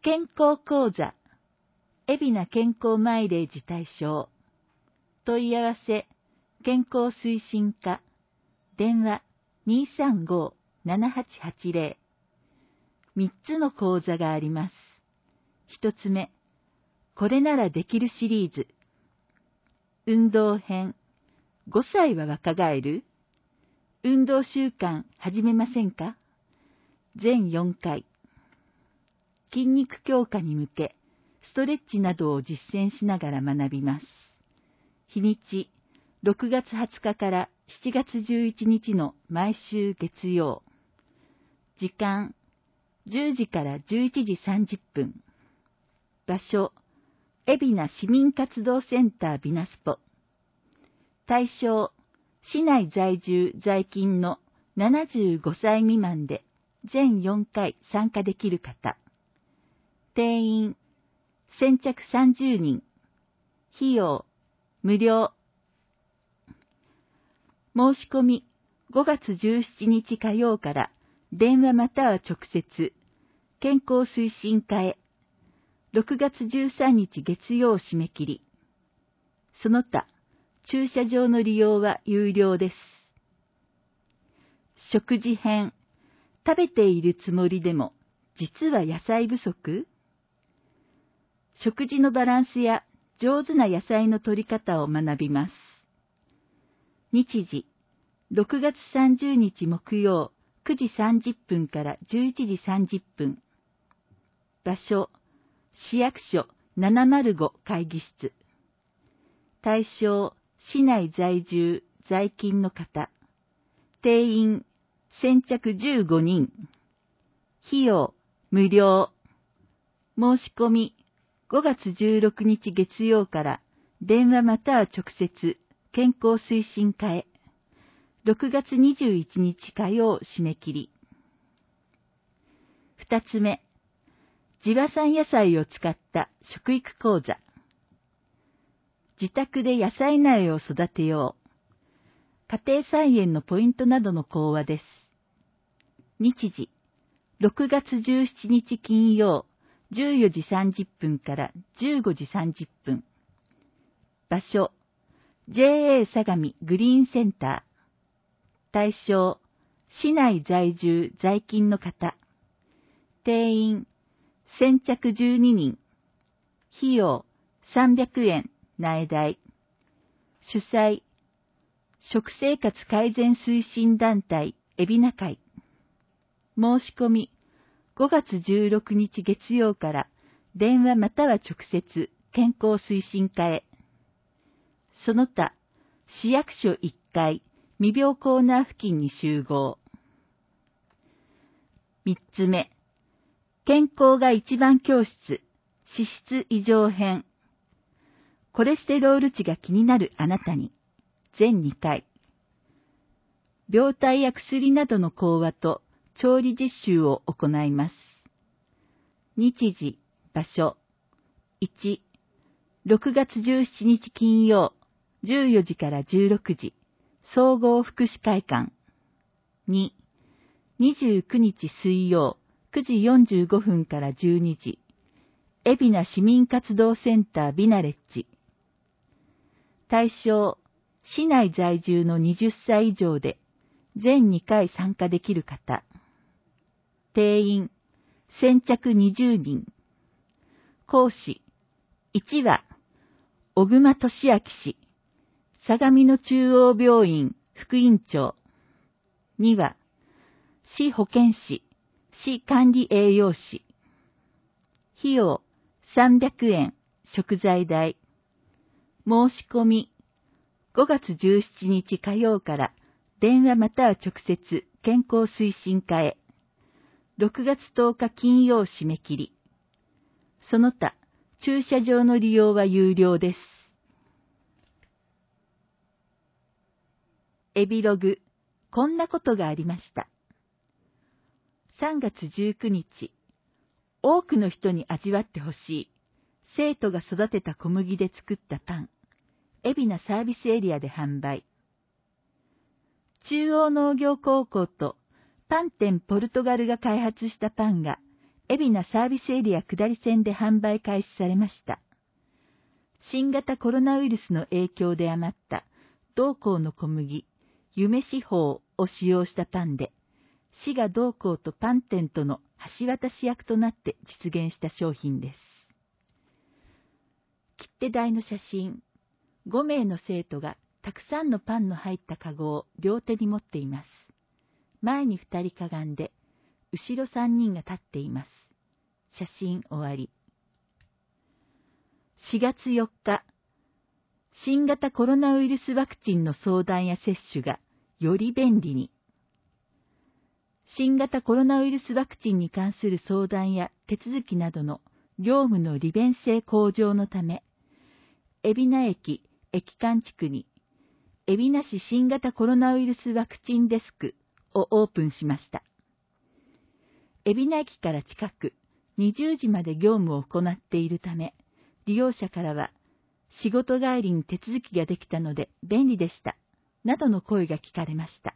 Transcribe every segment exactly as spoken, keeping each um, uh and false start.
健康講座、海老名健康マイレージ対象。問い合わせ、健康推進課、電話 にーさんごー ななはちはちゼロ。みっつの講座があります。ひとつめ、これならできるシリーズ。運動編、ごさいは若返る？運動習慣始めませんか？全よんかい。筋肉強化に向け、ストレッチなどを実践しながら学びます。日にち、ろくがつはつかからしちがつじゅういちにちの毎週月曜。時間、じゅうじからじゅういちじさんじゅっぷん。場所、海老名市民活動センタービナスポ。対象、市内在住在勤のななじゅうごさい未満で全よんかい参加できる方。定員、先着さんじゅうにん。費用、無料。申し込み、ごがつじゅうしちにち火曜から電話または直接、健康推進課へ。ろくがつじゅうさんにち月曜締め切り。その他、駐車場の利用は有料です。食事編、食べているつもりでも、実は野菜不足？食事のバランスや上手な野菜の摂り方を学びます。日時、ろくがつさんじゅうにち木曜くじさんじゅっぷんからじゅういちじさんじゅっぷん。場所、市役所ななまるご会議室。対象、市内在住、在勤の方。定員、先着じゅうごにん。費用、無料。申し込み、ごがつじゅうろくにち月曜から電話または直接、健康推進課へ。ろくがつにじゅういちにち火曜締め切り。二つ目、地場産野菜を使った食育講座。自宅で野菜苗を育てよう。家庭菜園のポイントなどの講話です。日時、ろくがつじゅうしちにち金曜、じゅうよじさんじゅっぷんからじゅうごじさんじゅっぷん。場所、ジェーエー 相模グリーンセンター。対象、市内在住在勤の方。定員、先着じゅうににん。費用、さんびゃくえん、苗代。主催、食生活改善推進団体、海老名会。申し込み、ごがつじゅうろくにち月曜から電話または直接、健康推進課へ。その他、市役所いっかい、未病コーナー付近に集合。三つ目、健康が一番教室、脂質異常編。コレステロール値が気になるあなたに、全にかい。病態や薬などの講話と調理実習を行います。日時、場所。いち、ろくがつじゅうしちにち金曜、じゅうよじからじゅうろくじ、総合福祉会館。に、にじゅうくにち水曜、くじよんじゅうごふんからじゅうにじ、海老名市民活動センタービナレッジ。対象、市内在住のはたち以上で、全にかい参加できる方。定員、先着にじゅうにん。講師、いちは、小熊俊明氏、相模の中央病院副院長。には、市保健師、市管理栄養士。費用、さんびゃくえん、食材代。申し込み、ごがつじゅうしちにち火曜から電話または直接健康推進課へ。ろくがつとおか金曜締め切り。その他、駐車場の利用は有料です。エビログ、こんなことがありました。さんがつじゅうくにち、多くの人に味わってほしい、生徒が育てた小麦で作ったパン、海老名サービスエリアで販売。中央農業高校とパン店ポルトガルが開発したパンが海老名サービスエリア下り線で販売開始されました。新型コロナウイルスの影響で余った同行の小麦、夢四方を使用したパンで、滋賀同行とパン店との橋渡し役となって実現した商品です。切手台の写真、ごめいの生徒がたくさんのパンの入ったかごを両手に持っています。前にふたりかがんで、後ろさんにんが立っています。写真終わり。しがつよっか、新型コロナウイルスワクチンの相談や接種がより便利に。新型コロナウイルスワクチンに関する相談や手続きなどの業務の利便性向上のため、海老名駅駅間地区に海老名市新型コロナウイルスワクチンデスクをオープンしました。海老名駅から近く、にじゅうじまで業務を行っているため、利用者からは、仕事帰りに手続きができたので便利でした、などの声が聞かれました。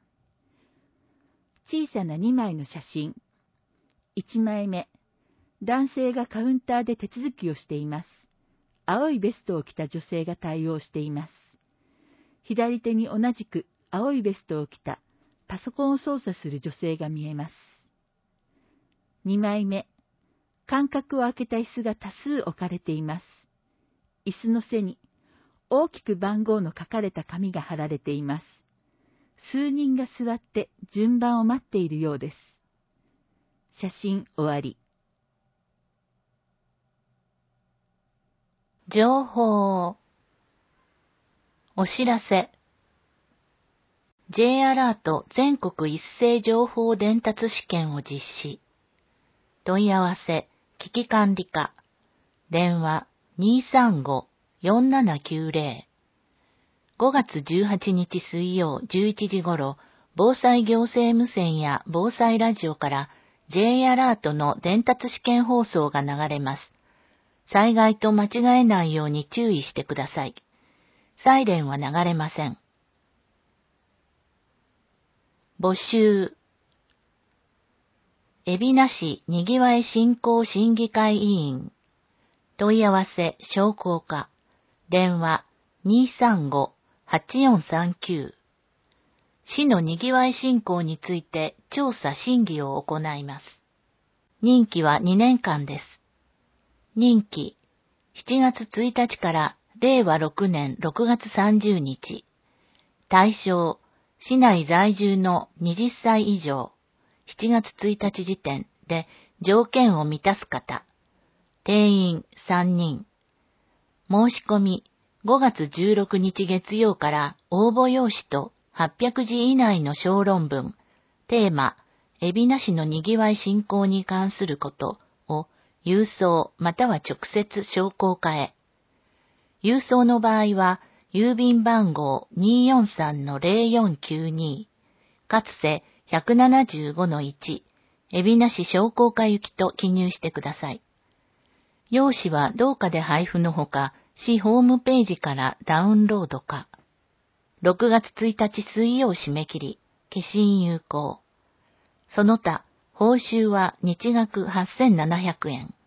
小さなにまいの写真。いちまいめ、男性がカウンターで手続きをしています。青いベストを着た女性が対応しています。左手に同じく青いベストを着たパソコンを操作する女性が見えます。にまいめ、間隔を空けた椅子が多数置かれています。椅子の背に大きく番号の書かれた紙が貼られています。数人が座って順番を待っているようです。写真終わり。 情報。お知らせ。J アラート全国一斉情報伝達試験を実施。問い合わせ、危機管理課。電話 にーさんご よんななきゅうぜろ。ごがつじゅうはちにち水曜じゅういちじ頃、防災行政無線や防災ラジオから J アラートの伝達試験放送が流れます。災害と間違えないように注意してください。サイレンは流れません。募集。海老名市にぎわい振興審議会委員。問い合わせ商工課。電話 にーさんご はちよんさんきゅう。市のにぎわい振興について調査審議を行います。任期はにねんかんです。任期しちがつついたちかられいわろくねんろくがつさんじゅうにち。対象、市内在住のはたちさい以上。しちがつついたち時点で条件を満たす方。定員さんにん。申し込みごがつじゅうろくにち月曜から応募用紙とはっぴゃくじ以内の小論文、テーマ、海老名市のにぎわい振興に関することを郵送または直接商工課へ。郵送の場合は郵便番号 にーよんさんのぜろよんきゅうに、かつせ ひゃくななじゅうごのいち、海老名市商工課行きと記入してください。用紙は同課で配布のほか、市ホームページからダウンロードか。ろくがつついたち水曜締め切り、消印有効。その他、報酬は日額はっせんななひゃくえん。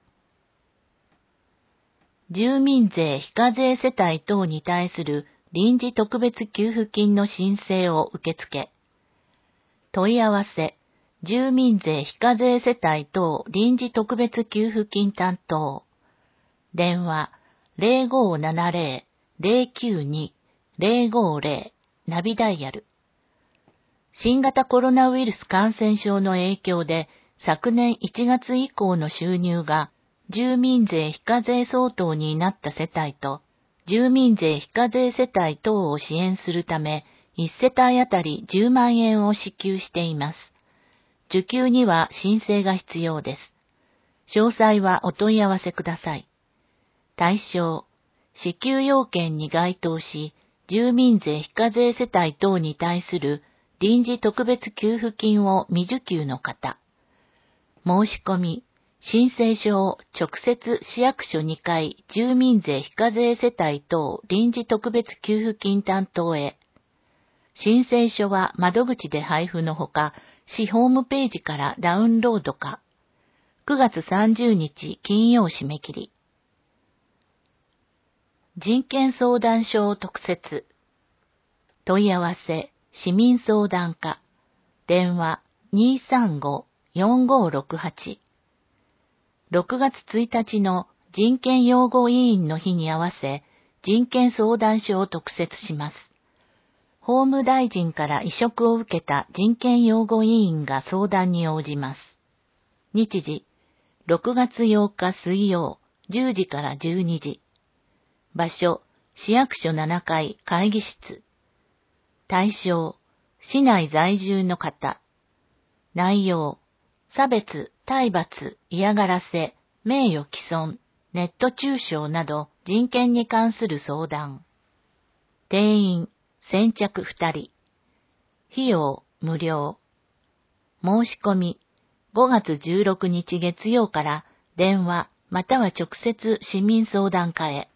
住民税非課税世帯等に対する臨時特別給付金の申請を受付。問い合わせ、住民税非課税世帯等臨時特別給付金担当。電話ぜろごーななぜろ ぜろきゅうに ぜろごーぜろナビダイヤル。新型コロナウイルス感染症の影響で昨年いちがつ以降の収入が住民税非課税相当になった世帯と住民税非課税世帯等を支援するためいち世帯あたりじゅうまんえんを支給しています。受給には申請が必要です。詳細はお問い合わせください。対象、支給要件に該当し、住民税非課税世帯等に対する臨時特別給付金を未受給の方。申し込み、申請書を直接市役所にかい住民税非課税世帯等臨時特別給付金担当へ。申請書は窓口で配布のほか、市ホームページからダウンロードか。 くがつさんじゅうにち金曜締め切り。人権相談所特設。問い合わせ、市民相談課。電話 にーさんごーよんごーろくはち。ろくがつついたちの人権擁護委員の日に合わせ、人権相談所を特設します。法務大臣から委嘱を受けた人権擁護委員が相談に応じます。日時、ろくがつようか水曜、じゅうじからじゅうにじ。場所、市役所ななかい会議室。対象、市内在住の方。内容、差別、体罰、嫌がらせ、名誉毀損、ネット中傷など人権に関する相談。定員、先着ふたり。費用、無料。申し込み、ごがつじゅうろくにち月曜から電話または直接市民相談課へ。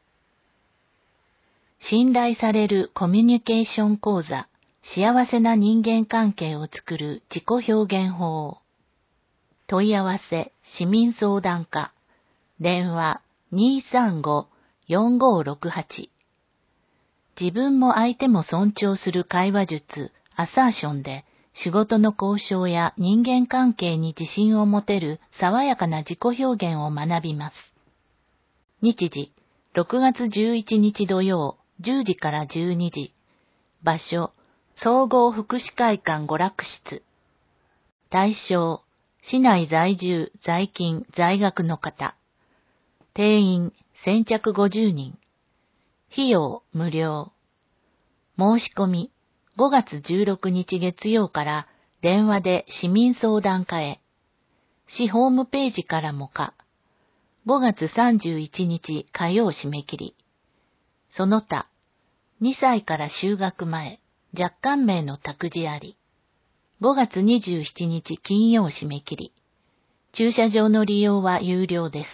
信頼されるコミュニケーション講座、幸せな人間関係を作る自己表現法。問い合わせ、市民相談課。電話 にーさんごーよんごーろくはち。自分も相手も尊重する会話術、アサーションで、仕事の交渉や人間関係に自信を持てる爽やかな自己表現を学びます。日時、ろくがつじゅういちにち土曜、じゅうじからじゅうにじ。場所、総合福祉会館娯楽室。対象、市内在住、在勤、在学の方。定員、先着ごじゅうにん。費用、無料。申し込み、ごがつじゅうろくにち月曜から電話で市民相談課へ。市ホームページからもか。ごがつさんじゅういちにち火曜締め切り。その他、にさいから就学前、若干名の託児あり。ごがつにじゅうしちにち金曜締め切り。駐車場の利用は有料です。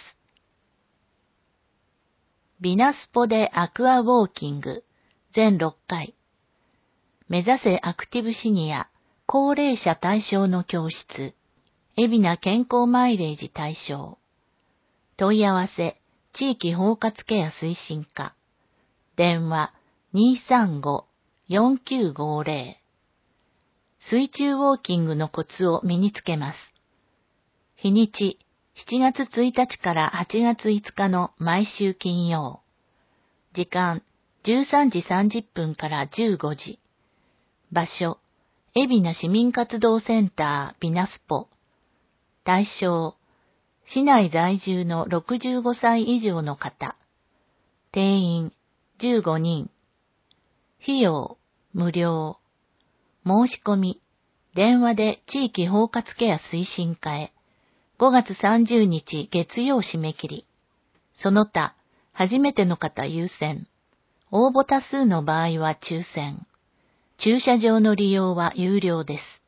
ビナスポでアクアウォーキング、全ろっかい。目指せアクティブシニア、高齢者対象の教室、海老名健康マイレージ対象。問い合わせ、地域包括ケア推進課。電話 にーさんごーよんきゅうごーぜろ。水中ウォーキングのコツを身につけます。日にち、しちがつついたちからはちがついつかの毎週金曜。時間、じゅうさんじさんじゅっぷんからじゅうごじ。場所、海老名市民活動センタービナスポ。対象、市内在住のろくじゅうごさい以上の方。定員、じゅうごにん。費用、無料。申し込み、電話で地域包括ケア推進課へ。ごがつさんじゅうにち月曜締め切り。その他、初めての方優先。応募多数の場合は抽選。駐車場の利用は有料です。